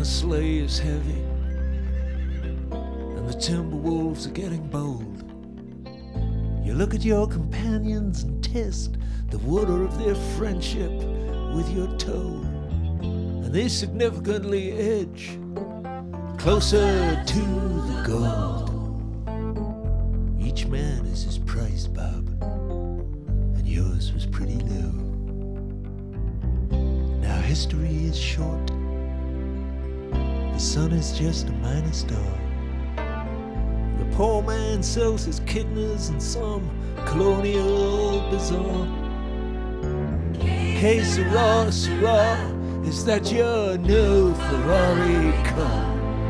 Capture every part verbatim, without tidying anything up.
the sleigh is heavy, and the timber wolves are getting bold. You look at your companions and test the water of their friendship with your toe, and they significantly edge closer to the gold. Each man is his price, Bob, and yours was pretty low. Now history is short. The sun is just a minor star. The poor man sells his kidneys in some colonial bazaar. Que sera, sera, is that your new Ferrari car?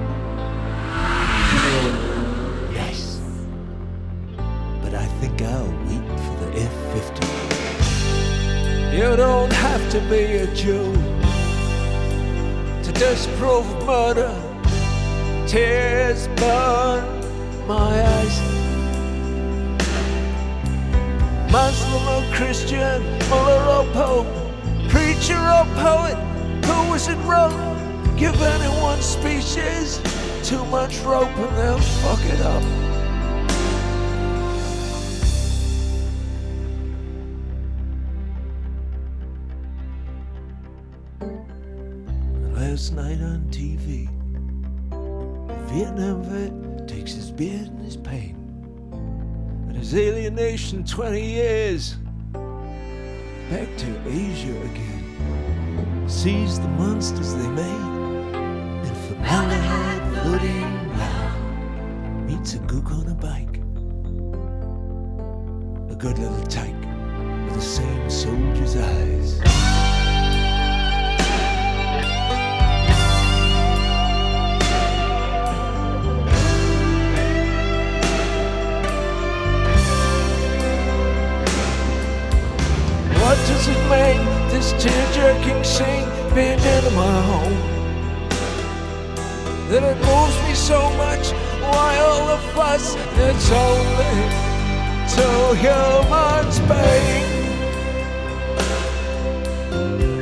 Nice. But I think I'll wait for the F fifty. You don't have to be a Jew to disprove murder. Tears burn my eyes. Muslim or Christian, mullah or pope, preacher or poet, who was it wrote? Give anyone species too much rope and they'll fuck it up. Last night on T V, a Vietnam vet takes his beard and his pain and his alienation twenty years back to Asia again. Sees the monsters they made in formaldehyde floating round. Meets a gook on a bike, a good little tyke with the same soldier's eyes. What does it make, this tear-jerking scene, being into my home? That it moves me so much, why all the fuss? It's only two humans being.